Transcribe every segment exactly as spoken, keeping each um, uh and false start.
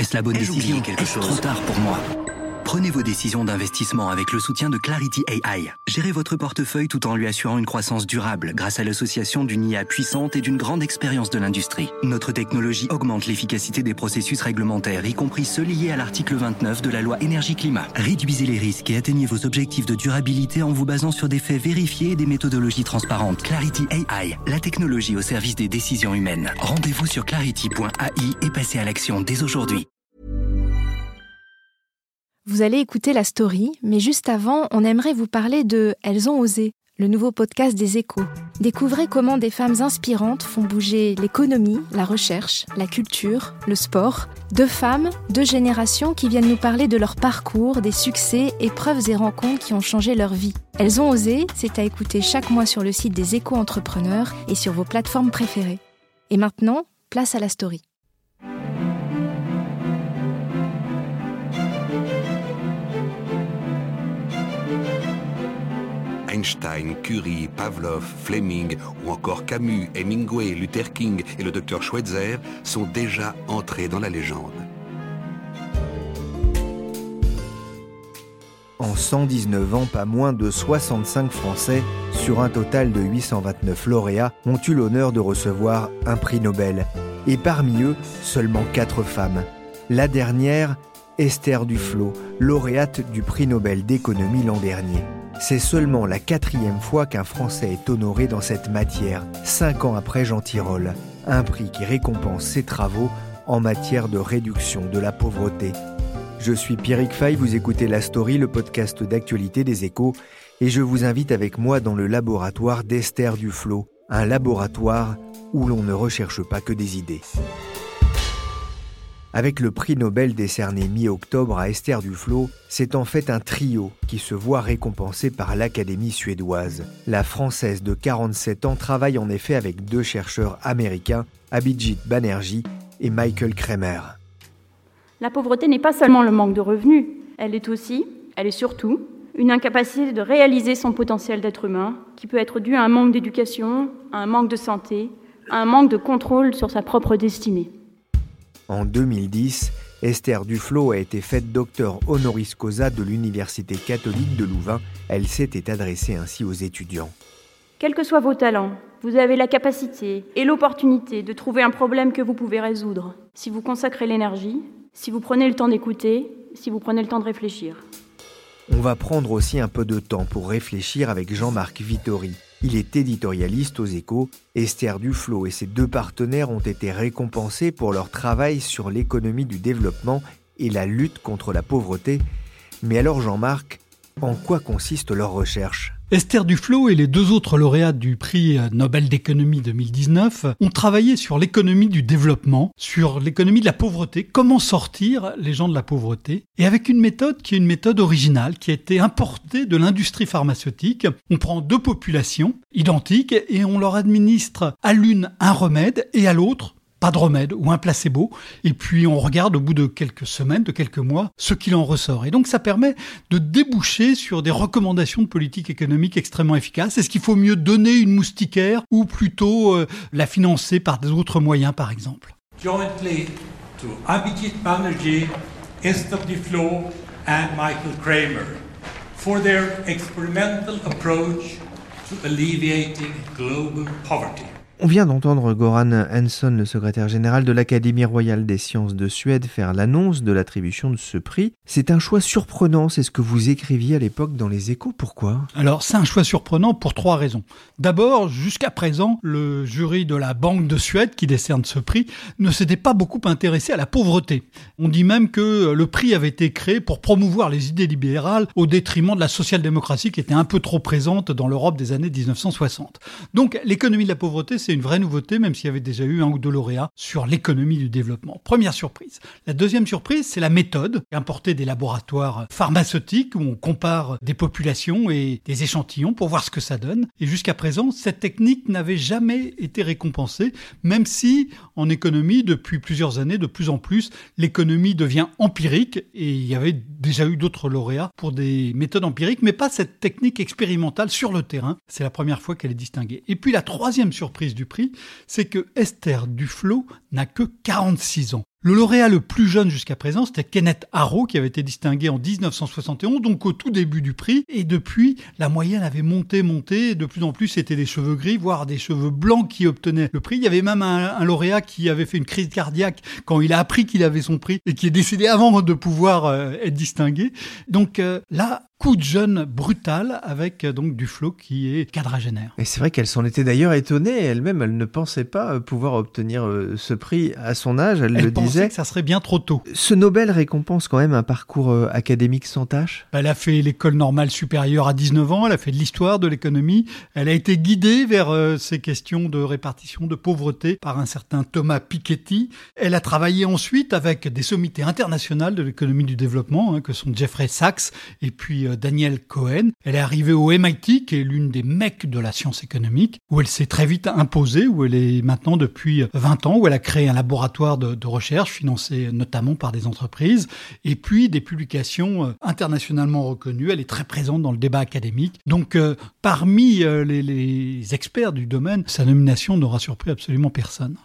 Est-ce la bonne Ai-je décision? oublié quelque Est-ce chose? trop tard pour moi? Prenez vos décisions d'investissement avec le soutien de Clarity A I. Gérez votre portefeuille tout en lui assurant une croissance durable grâce à l'association d'une I A puissante et d'une grande expérience de l'industrie. Notre technologie augmente l'efficacité des processus réglementaires, y compris ceux liés à l'article vingt-neuf de la loi énergie-climat. Réduisez les risques et atteignez vos objectifs de durabilité en vous basant sur des faits vérifiés et des méthodologies transparentes. Clarity A I, la technologie au service des décisions humaines. Rendez-vous sur clarity point A I et passez à l'action dès aujourd'hui. Vous allez écouter la story, mais juste avant, on aimerait vous parler de Elles ont osé, le nouveau podcast des Échos. Découvrez comment des femmes inspirantes font bouger l'économie, la recherche, la culture, le sport. Deux femmes, deux générations qui viennent nous parler de leur parcours, des succès, épreuves et rencontres qui ont changé leur vie. Elles ont osé, c'est à écouter chaque mois sur le site des Échos Entrepreneurs et sur vos plateformes préférées. Et maintenant, place à la story. Einstein, Curie, Pavlov, Fleming ou encore Camus, Hemingway, Luther King et le docteur Schweitzer sont déjà entrés dans la légende. En cent dix-neuf ans, pas moins de soixante-cinq Français, sur un total de huit cent vingt-neuf lauréats, ont eu l'honneur de recevoir un prix Nobel. Et parmi eux, seulement quatre femmes. La dernière, Esther Duflo, lauréate du prix Nobel d'économie l'an dernier. C'est seulement la quatrième fois qu'un Français est honoré dans cette matière, cinq ans après Jean Tirole, un prix qui récompense ses travaux en matière de réduction de la pauvreté. Je suis Pierrick Fay, vous écoutez La Story, le podcast d'actualité des Échos, et je vous invite avec moi dans le laboratoire d'Esther Duflo, un laboratoire où l'on ne recherche pas que des idées. Avec le prix Nobel décerné mi-octobre à Esther Duflo, c'est en fait un trio qui se voit récompensé par l'Académie suédoise. La Française de quarante-sept ans travaille en effet avec deux chercheurs américains, Abhijit Banerjee et Michael Kremer. La pauvreté n'est pas seulement le manque de revenus, elle est aussi, elle est surtout, une incapacité de réaliser son potentiel d'être humain, qui peut être due à un manque d'éducation, à un manque de santé, à un manque de contrôle sur sa propre destinée. En deux mille dix, Esther Duflo a été faite docteur honoris causa de l'Université catholique de Louvain. Elle s'était adressée ainsi aux étudiants. Quels que soient vos talents, vous avez la capacité et l'opportunité de trouver un problème que vous pouvez résoudre, si vous consacrez l'énergie, si vous prenez le temps d'écouter, si vous prenez le temps de réfléchir. On va prendre aussi un peu de temps pour réfléchir avec Jean-Marc Vittori. Il est éditorialiste aux Échos. Esther Duflo et ses deux partenaires ont été récompensés pour leur travail sur l'économie du développement et la lutte contre la pauvreté. Mais alors Jean-Marc, en quoi consiste leur recherche ? Esther Duflo et les deux autres lauréats du prix Nobel d'économie deux mille dix-neuf ont travaillé sur l'économie du développement, sur l'économie de la pauvreté, comment sortir les gens de la pauvreté, et avec une méthode qui est une méthode originale, qui a été importée de l'industrie pharmaceutique. On prend deux populations identiques et on leur administre à l'une un remède et à l'autre pas de remède ou un placebo, et puis on regarde au bout de quelques semaines, de quelques mois, ce qu'il en ressort. Et donc ça permet de déboucher sur des recommandations de politique économique extrêmement efficaces. Est-ce qu'il faut mieux donner une moustiquaire ou plutôt euh, la financer par d'autres moyens, par exemple ? Jointly to Abhijit Banerjee, Esther Duflo and Michael Kremer for their experimental approach to alleviating global poverty. On vient d'entendre Göran Hansson, le secrétaire général de l'Académie royale des sciences de Suède, faire l'annonce de l'attribution de ce prix. C'est un choix surprenant, c'est ce que vous écriviez à l'époque dans les Échos. Pourquoi ? Alors, c'est un choix surprenant pour trois raisons. D'abord, jusqu'à présent, le jury de la Banque de Suède, qui décerne ce prix, ne s'était pas beaucoup intéressé à la pauvreté. On dit même que le prix avait été créé pour promouvoir les idées libérales au détriment de la social-démocratie qui était un peu trop présente dans l'Europe des années dix-neuf cent soixante. Donc, l'économie de la pauvreté, c'est une vraie nouveauté, même s'il y avait déjà eu un ou deux lauréats sur l'économie du développement. Première surprise. La deuxième surprise, c'est la méthode importée des laboratoires pharmaceutiques où on compare des populations et des échantillons pour voir ce que ça donne. Et jusqu'à présent, cette technique n'avait jamais été récompensée, même si en économie, depuis plusieurs années, de plus en plus, l'économie devient empirique et il y avait déjà eu d'autres lauréats pour des méthodes empiriques, mais pas cette technique expérimentale sur le terrain. C'est la première fois qu'elle est distinguée. Et puis la troisième surprise du prix, c'est que Esther Duflo n'a que quarante-six ans. Le lauréat le plus jeune jusqu'à présent, c'était Kenneth Arrow, qui avait été distingué en dix-neuf cent soixante et onze, donc au tout début du prix. Et depuis, la moyenne avait monté, monté. Et de plus en plus, c'était des cheveux gris, voire des cheveux blancs qui obtenaient le prix. Il y avait même un, un lauréat qui avait fait une crise cardiaque quand il a appris qu'il avait son prix et qui est décédé avant de pouvoir euh, être distingué. Donc euh, là, coup de jeune brutal avec euh, donc Duflo qui est quadragénaire. Et c'est vrai qu'elle s'en était d'ailleurs étonnée. Elle-même, elle ne pensait pas pouvoir obtenir euh, ce prix à son âge. Elle, elle le pensait disait que ça serait bien trop tôt. Ce Nobel récompense quand même un parcours euh, académique sans tâche. Elle a fait l'école normale supérieure à dix-neuf ans. Elle a fait de l'histoire, de l'économie. Elle a été guidée vers euh, ces questions de répartition de pauvreté par un certain Thomas Piketty. Elle a travaillé ensuite avec des sommités internationales de l'économie du développement, hein, que sont Jeffrey Sachs et puis euh, Daniel Cohen. Elle est arrivée au M I T, qui est l'une des mecs de la science économique, où elle s'est très vite imposée, où elle est maintenant depuis vingt ans, où elle a créé un laboratoire de, de recherche financé notamment par des entreprises, et puis des publications internationalement reconnues. Elle est très présente dans le débat académique. Donc, euh, parmi euh, les, les experts du domaine, sa nomination n'aura surpris absolument personne.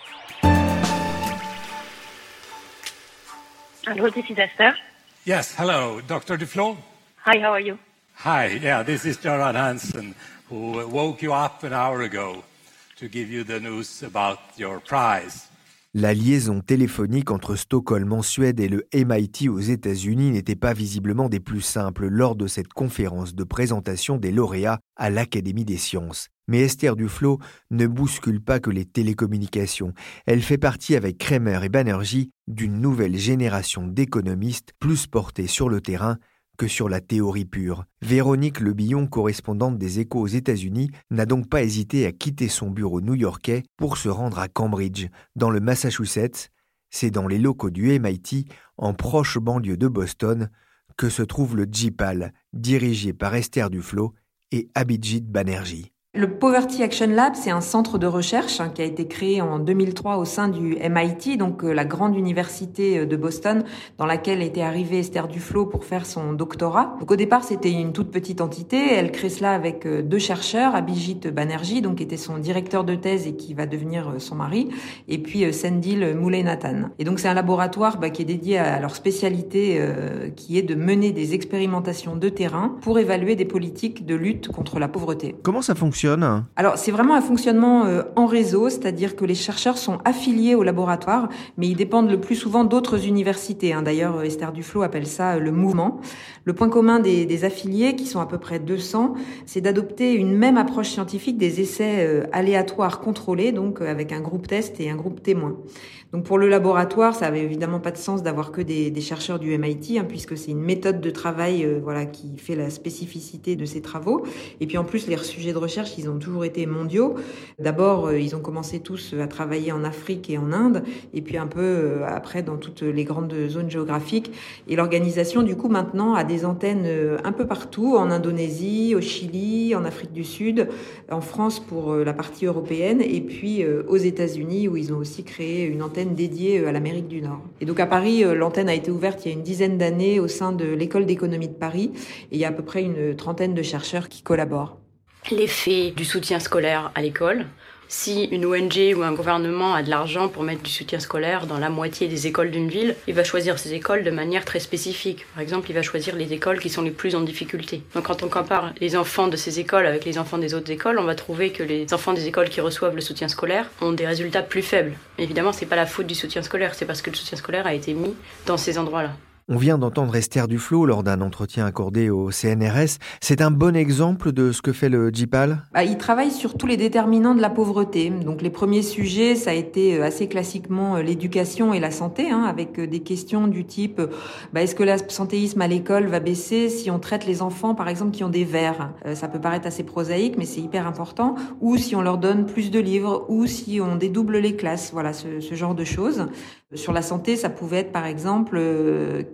Hello, this is Esther. Yes, hello, Doctor Duflo. Hi, how are you? Hi, yeah, this is Göran Hansen, who woke you up an hour ago to give you the news about your prize. La liaison téléphonique entre Stockholm en Suède et le M I T aux États-Unis n'était pas visiblement des plus simples lors de cette conférence de présentation des lauréats à l'Académie des sciences. Mais Esther Duflo ne bouscule pas que les télécommunications. Elle fait partie avec Kramer et Banerjee d'une nouvelle génération d'économistes plus portés sur le terrain que sur la théorie pure. Véronique Lebillon, correspondante des Échos aux États-Unis, n'a donc pas hésité à quitter son bureau new-yorkais pour se rendre à Cambridge, dans le Massachusetts. C'est dans les locaux du M I T, en proche banlieue de Boston, que se trouve le J P A L, dirigé par Esther Duflo et Abhijit Banerjee. Le Poverty Action Lab, c'est un centre de recherche hein, qui a été créé en deux mille trois au sein du M I T, donc euh, la grande université de Boston, dans laquelle était arrivée Esther Duflo pour faire son doctorat. Donc au départ, c'était une toute petite entité. Elle crée cela avec euh, deux chercheurs, Abhijit Banerjee, donc qui était son directeur de thèse et qui va devenir euh, son mari, et puis euh, Sendil Mullainathan. Et donc c'est un laboratoire bah, qui est dédié à leur spécialité, euh, qui est de mener des expérimentations de terrain pour évaluer des politiques de lutte contre la pauvreté. Comment ça fonctionne ? Alors, c'est vraiment un fonctionnement euh, en réseau, c'est-à-dire que les chercheurs sont affiliés au laboratoire, mais ils dépendent le plus souvent d'autres universités. Hein. D'ailleurs, Esther Duflo appelle ça euh, le mouvement. Le point commun des, des affiliés, qui sont à peu près deux cents, c'est d'adopter une même approche scientifique des essais euh, aléatoires contrôlés, donc euh, avec un groupe test et un groupe témoin. Donc pour le laboratoire, ça avait évidemment pas de sens d'avoir que des, des chercheurs du M I T, hein, puisque c'est une méthode de travail euh, voilà, qui fait la spécificité de ces travaux. Et puis en plus, les sujets de recherche, ils ont toujours été mondiaux. D'abord, euh, ils ont commencé tous à travailler en Afrique et en Inde, et puis un peu euh, après dans toutes les grandes zones géographiques. Et l'organisation, du coup, maintenant a des antennes euh, un peu partout, en Indonésie, au Chili, en Afrique du Sud, en France pour euh, la partie européenne, et puis euh, aux États-Unis, où ils ont aussi créé une antenne dédiée à l'Amérique du Nord. Et donc à Paris, l'antenne a été ouverte il y a une dizaine d'années au sein de l'école d'économie de Paris, et il y a à peu près une trentaine de chercheurs qui collaborent. L'effet du soutien scolaire à l'école. Si une O N G ou un gouvernement a de l'argent pour mettre du soutien scolaire dans la moitié des écoles d'une ville, il va choisir ces écoles de manière très spécifique. Par exemple, il va choisir les écoles qui sont les plus en difficulté. Donc quand on compare les enfants de ces écoles avec les enfants des autres écoles, on va trouver que les enfants des écoles qui reçoivent le soutien scolaire ont des résultats plus faibles. Mais évidemment, c'est pas la faute du soutien scolaire, c'est parce que le soutien scolaire a été mis dans ces endroits-là. On vient d'entendre Esther Duflo lors d'un entretien accordé au C N R S. C'est un bon exemple de ce que fait le J P A L ? Bah, il travaille sur tous les déterminants de la pauvreté. Donc les premiers sujets, ça a été assez classiquement l'éducation et la santé, hein, avec des questions du type bah, est-ce que l'absentéisme à l'école va baisser si on traite les enfants, par exemple, qui ont des vers ? euh, Ça peut paraître assez prosaïque, mais c'est hyper important. Ou si on leur donne plus de livres, ou si on dédouble les classes. Voilà, ce, ce genre de choses. Sur la santé, ça pouvait être, par exemple, euh,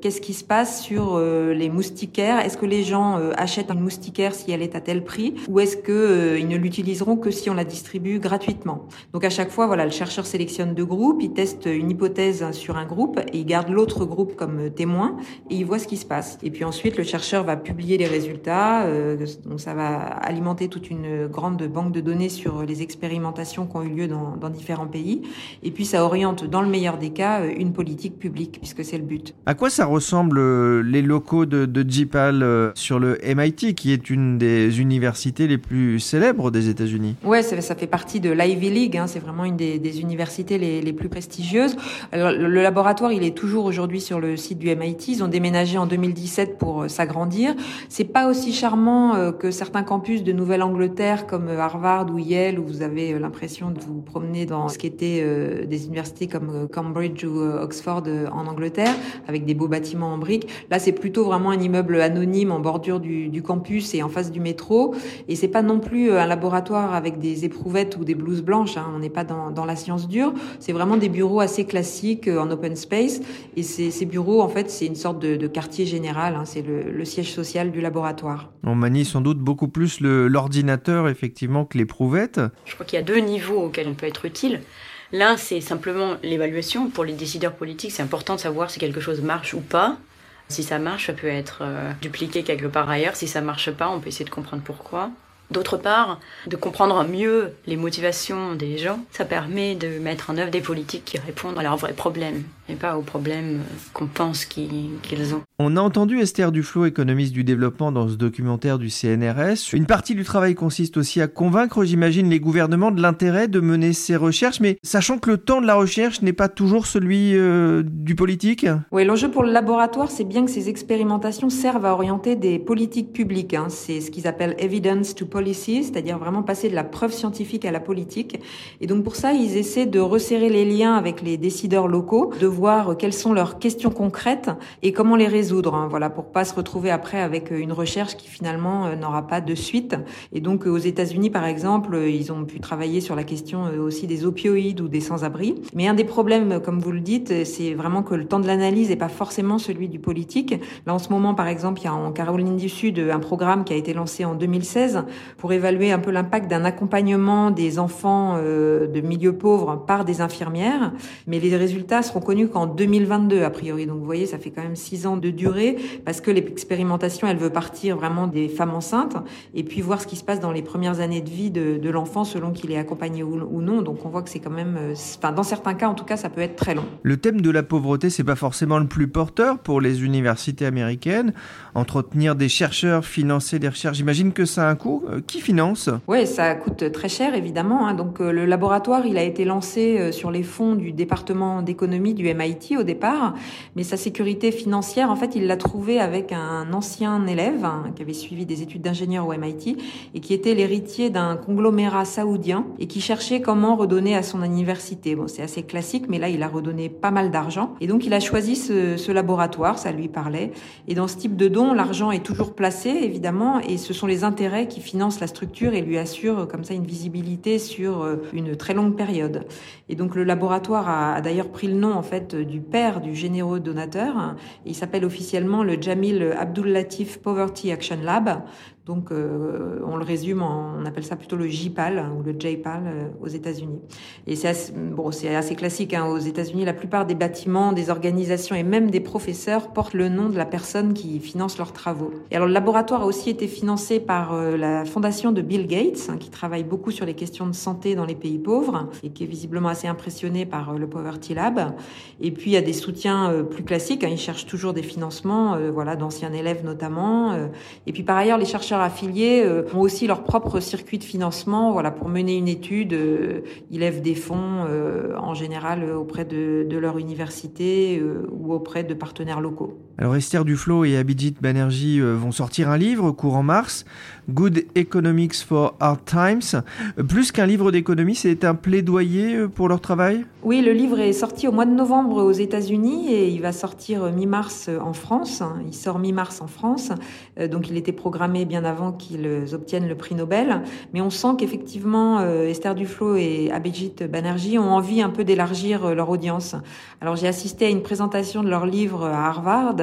qu'est-ce qui se passe sur euh, les moustiquaires. Est-ce que les gens euh, achètent une moustiquaire si elle est à tel prix, ou est-ce que euh, ils ne l'utiliseront que si on la distribue gratuitement? Donc à chaque fois, voilà, le chercheur sélectionne deux groupes, il teste une hypothèse sur un groupe et il garde l'autre groupe comme témoin et il voit ce qui se passe. Et puis ensuite, le chercheur va publier les résultats. Euh, donc ça va alimenter toute une grande banque de données sur les expérimentations qui ont eu lieu dans, dans différents pays. Et puis ça oriente, dans le meilleur des cas, une politique publique, puisque c'est le but. À quoi ça ressemble euh, les locaux de, de J P A L euh, sur le M I T, qui est une des universités les plus célèbres des États-Unis? Ouais, ça, ça fait partie de l'Ivy League. Hein, c'est vraiment une des, des universités les, les plus prestigieuses. Alors, le, le laboratoire, il est toujours aujourd'hui sur le site du M I T. Ils ont déménagé en deux mille dix-sept pour euh, s'agrandir. C'est pas aussi charmant euh, que certains campus de Nouvelle-Angleterre comme euh, Harvard ou Yale, où vous avez euh, l'impression de vous promener dans ce qui était euh, des universités comme euh, Cambridge ou euh, Oxford euh, en Angleterre, avec des beaux bâtiments en briques. Là, c'est plutôt vraiment un immeuble anonyme en bordure du, du campus et en face du métro. Et c'est pas non plus un laboratoire avec des éprouvettes ou des blouses blanches. Hein. On n'est pas dans, dans la science dure. C'est vraiment des bureaux assez classiques euh, en open space. Et ces, ces bureaux, en fait, c'est une sorte de, de quartier général. Hein. C'est le, le siège social du laboratoire. On manie sans doute beaucoup plus le, l'ordinateur, effectivement, que l'éprouvettes. Je crois qu'il y a deux niveaux auxquels on peut être utile. L'un, c'est simplement l'évaluation. Pour les décideurs politiques, c'est important de savoir si quelque chose marche ou pas. Si ça marche, ça peut être euh, dupliqué quelque part ailleurs. Si ça marche pas, on peut essayer de comprendre pourquoi. D'autre part, de comprendre mieux les motivations des gens, ça permet de mettre en œuvre des politiques qui répondent à leurs vrais problèmes et pas aux problèmes qu'on pense qu'ils, qu'ils ont. On a entendu Esther Duflo, économiste du développement, dans ce documentaire du C N R S. Une partie du travail consiste aussi à convaincre, j'imagine, les gouvernements de l'intérêt de mener ces recherches, mais sachant que le temps de la recherche n'est pas toujours celui euh, du politique. Oui, l'enjeu pour le laboratoire, c'est bien que ces expérimentations servent à orienter des politiques publiques. Hein. C'est ce qu'ils appellent evidence to policy, c'est-à-dire vraiment passer de la preuve scientifique à la politique. Et donc pour ça, ils essaient de resserrer les liens avec les décideurs locaux, de voir quelles sont leurs questions concrètes et comment les résoudre. Hein, voilà, pour pas se retrouver après avec une recherche qui finalement n'aura pas de suite. Et donc aux États-Unis, par exemple, ils ont pu travailler sur la question aussi des opioïdes ou des sans-abri. Mais un des problèmes, comme vous le dites, c'est vraiment que le temps de l'analyse n'est pas forcément celui du politique. Là, en ce moment, par exemple, il y a en Caroline du Sud un programme qui a été lancé en deux mille seize pour évaluer un peu l'impact d'un accompagnement des enfants euh, de milieux pauvres par des infirmières. Mais les résultats seront connus qu'en deux mille vingt-deux, a priori. Donc, vous voyez, ça fait quand même six ans de durée parce que l'expérimentation, elle veut partir vraiment des femmes enceintes et puis voir ce qui se passe dans les premières années de vie de, de l'enfant selon qu'il est accompagné ou, ou non. Donc, on voit que c'est quand même, enfin, dans certains cas, en tout cas, ça peut être très long. Le thème de la pauvreté, c'est pas forcément le plus porteur pour les universités américaines. Entretenir des chercheurs, financer des recherches, j'imagine que ça a un coût. Qui finance ? Oui, ça coûte très cher, évidemment. Hein. Donc, euh, le laboratoire, il a été lancé euh, sur les fonds du département d'économie du M I T au départ. Mais sa sécurité financière, en fait, il l'a trouvée avec un ancien élève hein, qui avait suivi des études d'ingénieur au M I T et qui était l'héritier d'un conglomérat saoudien et qui cherchait comment redonner à son université. Bon, c'est assez classique, mais là, il a redonné pas mal d'argent. Et donc, il a choisi ce, ce laboratoire, ça lui parlait. Et dans ce type de don, l'argent est toujours placé, évidemment, et ce sont les intérêts qui financent la structure et lui assure comme ça une visibilité sur une très longue période. Et donc le laboratoire a, a d'ailleurs pris le nom en fait du père du généreux donateur. Il s'appelle officiellement le Jamil Abdul Latif Poverty Action Lab. Donc, euh, on le résume, en, on appelle ça plutôt le J P A L hein, ou le J P A L euh, aux États-Unis. Et c'est assez, bon, c'est assez classique. Hein, aux États-Unis, la plupart des bâtiments, des organisations et même des professeurs portent le nom de la personne qui finance leurs travaux. Et alors, le laboratoire a aussi été financé par euh, la fondation de Bill Gates, hein, qui travaille beaucoup sur les questions de santé dans les pays pauvres et qui est visiblement assez impressionné par euh, le Poverty Lab. Et puis, il y a des soutiens euh, plus classiques. Hein, ils cherchent toujours des financements, euh, voilà, d'anciens élèves notamment. Euh, et puis, par ailleurs, les chercheurs affiliés euh, ont aussi leur propre circuit de financement. Voilà, pour mener une étude, euh, ils lèvent des fonds euh, en général euh, auprès de, de leur université euh, ou auprès de partenaires locaux. Alors Esther Duflo et Abhijit Banerjee euh, vont sortir un livre courant mars, Good Economics for Hard Times. Euh, plus qu'un livre d'économie, c'est un plaidoyer euh, pour leur travail ? Oui, le livre est sorti au mois de novembre aux États-Unis et il va sortir mi-mars en France. Il sort mi-mars en France, euh, donc il était programmé bien avant qu'ils obtiennent le prix Nobel. Mais on sent qu'effectivement, euh, Esther Duflo et Abhijit Banerjee ont envie un peu d'élargir euh, leur audience. Alors j'ai assisté à une présentation de leur livre à Harvard.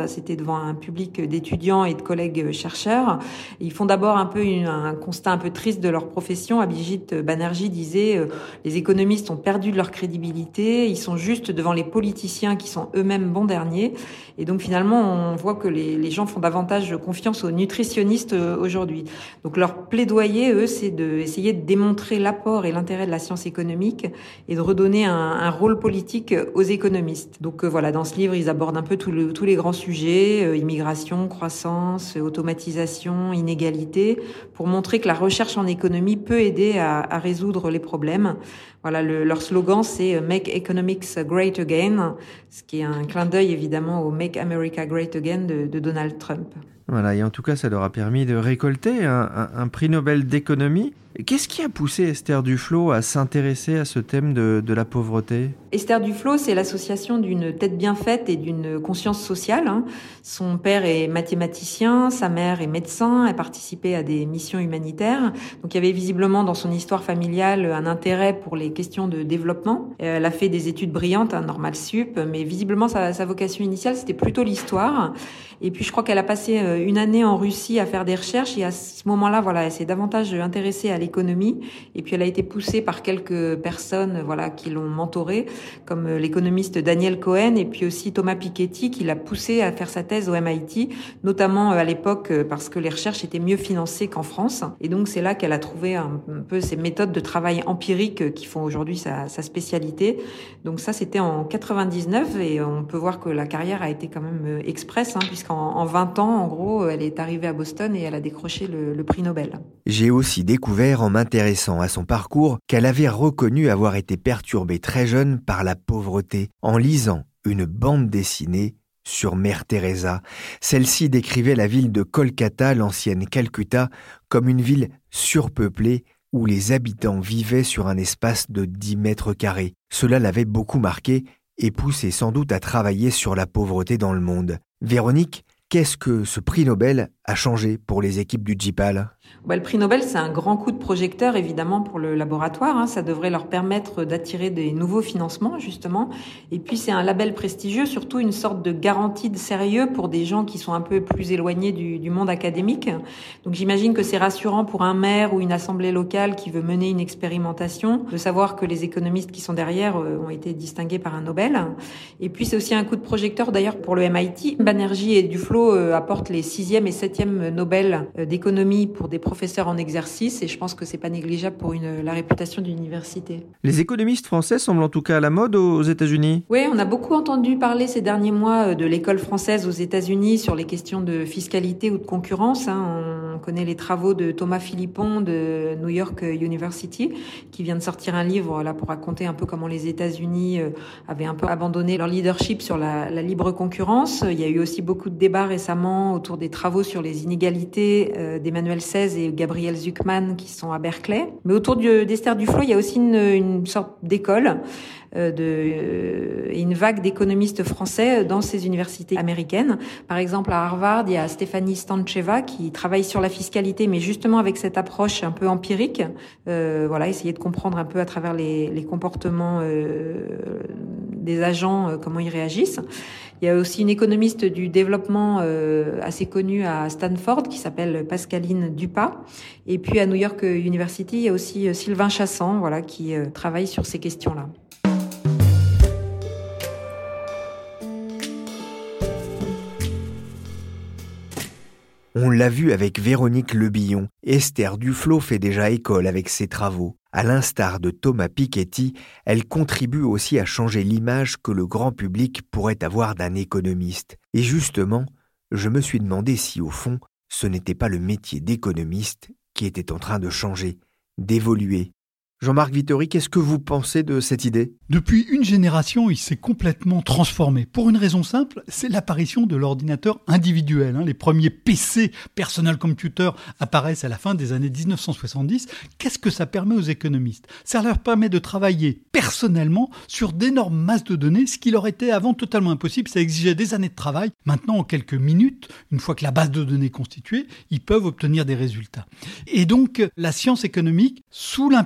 C'était devant un public d'étudiants et de collègues chercheurs. Ils font d'abord un peu une, un constat un peu triste de leur profession. Abhijit Banerjee disait euh, les économistes ont perdu de leur crédibilité. Ils sont juste devant les politiciens qui sont eux-mêmes bons derniers. Et donc finalement, on voit que les, les gens font davantage confiance aux nutritionnistes euh, aujourd'hui. Donc leur plaidoyer, eux, c'est d'essayer de démontrer l'apport et l'intérêt de la science économique et de redonner un, un rôle politique aux économistes. Donc euh, voilà, dans ce livre, ils abordent un peu tout le, tous les grands sujets, euh, immigration, croissance, automatisation, inégalité, pour montrer que la recherche en économie peut aider à, à résoudre les problèmes. Voilà, le, leur slogan, c'est « Make Economics Great Again », ce qui est un clin d'œil évidemment au « Make America Great Again » de, de Donald Trump. Voilà, et en tout cas, ça leur a permis de récolter un, un, un prix Nobel d'économie. Qu'est-ce qui a poussé Esther Duflo à s'intéresser à ce thème de, de la pauvreté ? Esther Duflo, c'est l'association d'une tête bien faite et d'une conscience sociale. Son père est mathématicien, sa mère est médecin, elle participait à des missions humanitaires. Donc il y avait visiblement dans son histoire familiale un intérêt pour les questions de développement. Elle a fait des études brillantes, un normal sup, mais visiblement sa, sa vocation initiale, c'était plutôt l'histoire. Et puis je crois qu'elle a passé une année en Russie à faire des recherches et à ce moment-là, voilà, elle s'est davantage intéressée à l'économie. Et puis elle a été poussée par quelques personnes, voilà, qui l'ont mentorée, comme l'économiste Daniel Cohen et puis aussi Thomas Piketty, qui l'a poussée à faire sa thèse au M I T, notamment à l'époque parce que les recherches étaient mieux financées qu'en France. Et donc c'est là qu'elle a trouvé un peu ces méthodes de travail empirique qui font aujourd'hui sa, sa spécialité. Donc ça, c'était en quatre-vingt-dix-neuf et on peut voir que la carrière a été quand même express, hein, puisqu'en en vingt ans, en gros, elle est arrivée à Boston et elle a décroché le, le prix Nobel. J'ai aussi découvert, en m'intéressant à son parcours, qu'elle avait reconnu avoir été perturbée très jeune par la pauvreté en lisant une bande dessinée sur Mère Teresa. Celle-ci décrivait la ville de Kolkata, l'ancienne Calcutta, comme une ville surpeuplée où les habitants vivaient sur un espace de dix mètres carrés. Cela l'avait beaucoup marqué et poussé sans doute à travailler sur la pauvreté dans le monde. Véronique, qu'est-ce que ce prix Nobel a changé pour les équipes du J P A L ? Bah, le prix Nobel, c'est un grand coup de projecteur, évidemment, pour le laboratoire. Hein. Ça devrait leur permettre d'attirer des nouveaux financements, justement. Et puis, c'est un label prestigieux, surtout une sorte de garantie de sérieux pour des gens qui sont un peu plus éloignés du, du monde académique. Donc, j'imagine que c'est rassurant pour un maire ou une assemblée locale qui veut mener une expérimentation, de savoir que les économistes qui sont derrière ont été distingués par un Nobel. Et puis, c'est aussi un coup de projecteur, d'ailleurs, pour le M I T. Banerjee et Duflo euh, apportent les sixième et septième Nobel euh, d'économie pour des professeurs en exercice et je pense que c'est pas négligeable pour une, la réputation d'une université. Les économistes français semblent en tout cas à la mode aux États-Unis. Oui, on a beaucoup entendu parler ces derniers mois de l'école française aux États-Unis sur les questions de fiscalité ou de concurrence. Hein. On connaît les travaux de Thomas Philippon de New York University qui vient de sortir un livre là pour raconter un peu comment les États-Unis avaient un peu abandonné leur leadership sur la, la libre concurrence. Il y a eu aussi beaucoup de débats récemment autour des travaux sur les inégalités euh, d'Emmanuel Saez et Gabriel Zucman qui sont à Berkeley. Mais autour de, d'Esther Duflo, il y a aussi une, une sorte d'école euh, de, euh, et une vague d'économistes français dans ces universités américaines. Par exemple, à Harvard, il y a Stéphanie Stancheva qui travaille sur la fiscalité, mais justement avec cette approche un peu empirique. Euh, voilà, essayer de comprendre un peu à travers les, les comportements euh, des agents, euh, comment ils réagissent. Il y a aussi une économiste du développement euh, assez connue à Stanford qui s'appelle Pascaline Dupas. Et puis à New York University, il y a aussi Sylvain Chassan, voilà, qui euh, travaille sur ces questions-là. On l'a vu avec Véronique Lebillon, Esther Duflo fait déjà école avec ses travaux. À l'instar de Thomas Piketty, elle contribue aussi à changer l'image que le grand public pourrait avoir d'un économiste. Et justement, je me suis demandé si au fond, ce n'était pas le métier d'économiste qui était en train de changer, d'évoluer. Jean-Marc Vittori, qu'est-ce que vous pensez de cette idée ? Depuis une génération, il s'est complètement transformé. Pour une raison simple, c'est l'apparition de l'ordinateur individuel. Les premiers P C, Personal Computer, apparaissent à la fin des années dix-neuf cent soixante-dix. Qu'est-ce que ça permet aux économistes ? Ça leur permet de travailler personnellement sur d'énormes masses de données, ce qui leur était avant totalement impossible. Ça exigeait des années de travail. Maintenant, en quelques minutes, une fois que la base de données est constituée, ils peuvent obtenir des résultats. Et donc, la science économique, sous l'impulsion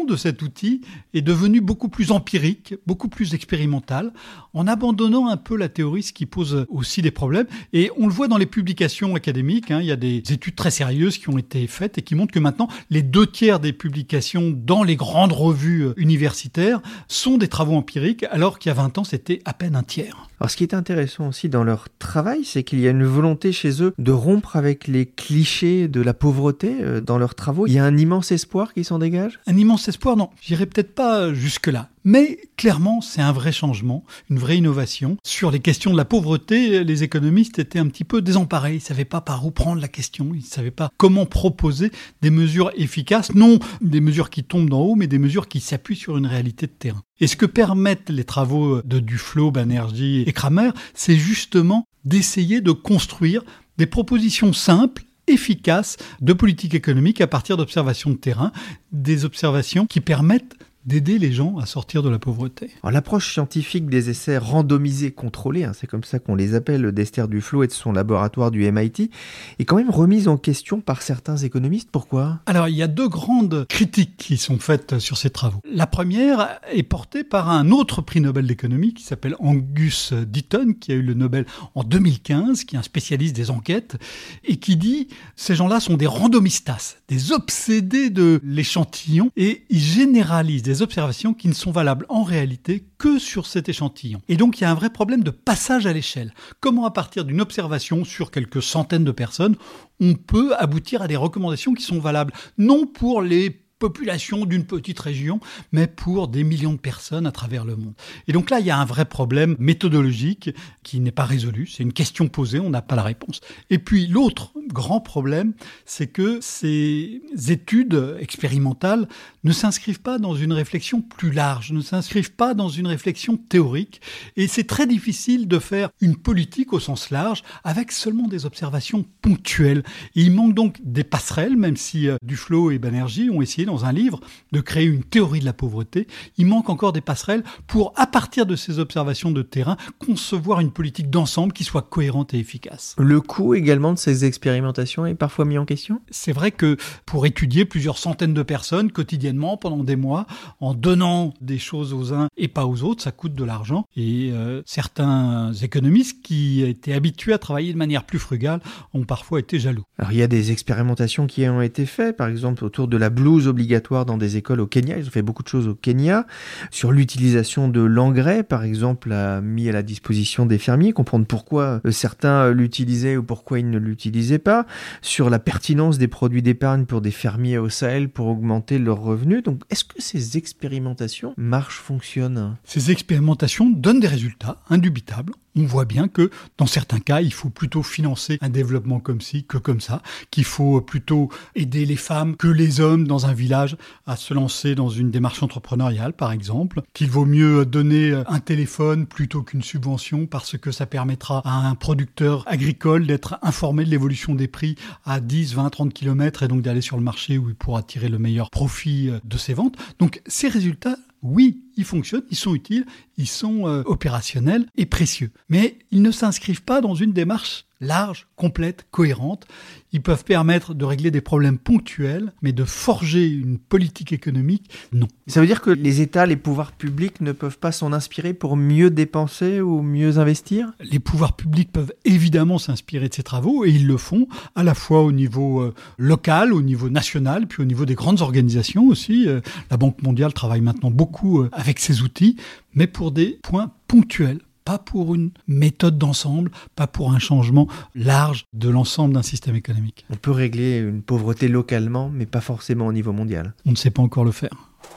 de cet outil est devenue beaucoup plus empirique, beaucoup plus expérimentale, en abandonnant un peu la théorie, ce qui pose aussi des problèmes. Et on le voit dans les publications académiques, hein, il y a des études très sérieuses qui ont été faites et qui montrent que maintenant, les deux tiers des publications dans les grandes revues universitaires sont des travaux empiriques, alors qu'il y a vingt ans, c'était à peine un tiers. Alors, ce qui est intéressant aussi dans leur travail, c'est qu'il y a une volonté chez eux de rompre avec les clichés de la pauvreté euh, dans leurs travaux. Il y a un immense espoir qui s'en dégage ? Un immense espoir, non. J'irai peut-être pas jusque-là. Mais clairement, c'est un vrai changement, une vraie innovation. Sur les questions de la pauvreté, les économistes étaient un petit peu désemparés. Ils ne savaient pas par où prendre la question. Ils ne savaient pas comment proposer des mesures efficaces. Non des mesures qui tombent d'en haut, mais des mesures qui s'appuient sur une réalité de terrain. Et ce que permettent les travaux de Duflo, Banerjee et Kramer, c'est justement d'essayer de construire des propositions simples, efficaces de politique économique à partir d'observations de terrain, des observations qui permettent d'aider les gens à sortir de la pauvreté. Alors, l'approche scientifique des essais randomisés contrôlés, hein, c'est comme ça qu'on les appelle, d'Esther Duflo et de son laboratoire du M I T, est quand même remise en question par certains économistes. Pourquoi ? Alors, il y a deux grandes critiques qui sont faites sur ces travaux. La première est portée par un autre prix Nobel d'économie qui s'appelle Angus Deaton, qui a eu le Nobel en deux mille quinze, qui est un spécialiste des enquêtes, et qui dit « ces gens-là sont des randomistas, des obsédés de l'échantillon, et ils généralisent des observations qui ne sont valables en réalité que sur cet échantillon. » Et donc, il y a un vrai problème de passage à l'échelle. Comment, à partir d'une observation sur quelques centaines de personnes, on peut aboutir à des recommandations qui sont valables, non pour les population d'une petite région, mais pour des millions de personnes à travers le monde. Et donc là, il y a un vrai problème méthodologique qui n'est pas résolu. C'est une question posée, on n'a pas la réponse. Et puis l'autre grand problème, c'est que ces études expérimentales ne s'inscrivent pas dans une réflexion plus large, ne s'inscrivent pas dans une réflexion théorique. Et c'est très difficile de faire une politique au sens large avec seulement des observations ponctuelles. Et il manque donc des passerelles, même si Duflo et Banerjee ont essayé dans un livre de créer une théorie de la pauvreté. Il manque encore des passerelles pour, à partir de ces observations de terrain, concevoir une politique d'ensemble qui soit cohérente et efficace. Le coût également de ces expérimentations est parfois mis en question ? C'est vrai que pour étudier plusieurs centaines de personnes quotidiennement pendant des mois, en donnant des choses aux uns et pas aux autres, ça coûte de l'argent. Et euh, certains économistes qui étaient habitués à travailler de manière plus frugale ont parfois été jaloux. Alors il y a des expérimentations qui ont été faites, par exemple autour de la blouse obligatoire dans des écoles au Kenya. Ils ont fait beaucoup de choses au Kenya. Sur l'utilisation de l'engrais, par exemple, a mis à la disposition des fermiers, comprendre pourquoi certains l'utilisaient ou pourquoi ils ne l'utilisaient pas. Sur la pertinence des produits d'épargne pour des fermiers au Sahel pour augmenter leurs revenus. Donc, est-ce que ces expérimentations marchent, fonctionnent ? Ces expérimentations donnent des résultats indubitables. On voit bien que, dans certains cas, il faut plutôt financer un développement comme ci que comme ça, qu'il faut plutôt aider les femmes que les hommes dans un village à se lancer dans une démarche entrepreneuriale, par exemple, qu'il vaut mieux donner un téléphone plutôt qu'une subvention parce que ça permettra à un producteur agricole d'être informé de l'évolution des prix à dix, vingt, trente kilomètres et donc d'aller sur le marché où il pourra tirer le meilleur profit de ses ventes. Donc, ces résultats, oui, ils fonctionnent, ils sont utiles, ils sont euh, opérationnels et précieux. Mais ils ne s'inscrivent pas dans une démarche large, complète, cohérente. Ils peuvent permettre de régler des problèmes ponctuels, mais de forger une politique économique, non. Ça veut dire que les États, les pouvoirs publics ne peuvent pas s'en inspirer pour mieux dépenser ou mieux investir ? Les pouvoirs publics peuvent évidemment s'inspirer de ces travaux et ils le font à la fois au niveau euh, local, au niveau national, puis au niveau des grandes organisations aussi. Euh, la Banque mondiale travaille maintenant beaucoup euh, avec ces outils, mais pour des points ponctuels. Pas pour une méthode d'ensemble, pas pour un changement large de l'ensemble d'un système économique. On peut régler une pauvreté localement, mais pas forcément au niveau mondial. On ne sait pas encore le faire.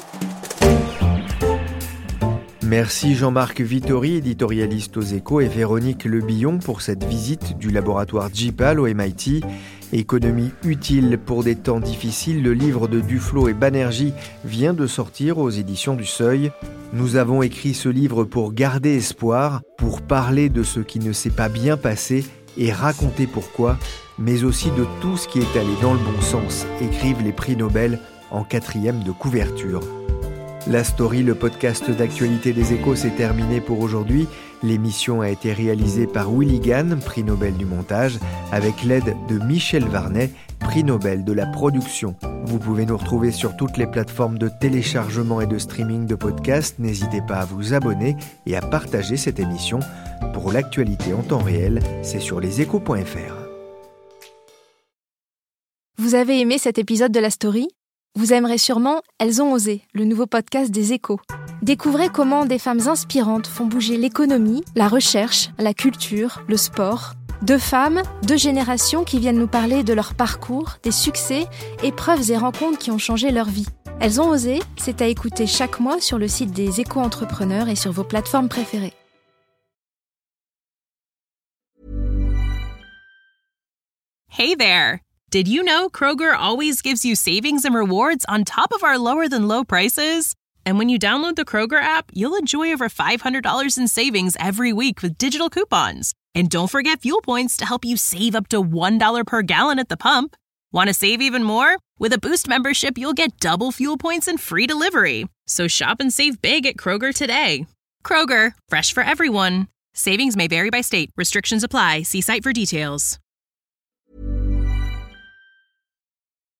Merci Jean-Marc Vittori, éditorialiste aux Échos, et Véronique Lebillon pour cette visite du laboratoire J P A L au M I T. Économie utile pour des temps difficiles, le livre de Duflo et Banerjee vient de sortir aux éditions du Seuil. Nous avons écrit ce livre pour garder espoir, pour parler de ce qui ne s'est pas bien passé et raconter pourquoi, mais aussi de tout ce qui est allé dans le bon sens, écrivent les prix Nobel en quatrième de couverture. La Story, le podcast d'actualité des Échos, s'est terminé pour aujourd'hui. L'émission a été réalisée par Willy Gann, prix Nobel du montage, avec l'aide de Michel Varnet, prix Nobel de la production. Vous pouvez nous retrouver sur toutes les plateformes de téléchargement et de streaming de podcasts. N'hésitez pas à vous abonner et à partager cette émission. Pour l'actualité en temps réel, c'est sur leséchos point f r. Vous avez aimé cet épisode de la story ? Vous aimerez sûrement Elles ont osé, le nouveau podcast des Échos. Découvrez comment des femmes inspirantes font bouger l'économie, la recherche, la culture, le sport. Deux femmes, deux générations qui viennent nous parler de leur parcours, des succès, épreuves et rencontres qui ont changé leur vie. Elles ont osé, c'est à écouter chaque mois sur le site des Échos Entrepreneurs et sur vos plateformes préférées. Hey there! Did you know Kroger always gives you savings and rewards on top of our lower-than-low prices? And when you download the Kroger app, you'll enjoy over five hundred dollars in savings every week with digital coupons. And don't forget fuel points to help you save up to one dollar per gallon at the pump. Want to save even more? With a Boost membership, you'll get double fuel points and free delivery. So shop and save big at Kroger today. Kroger, fresh for everyone. Savings may vary by state. Restrictions apply. See site for details.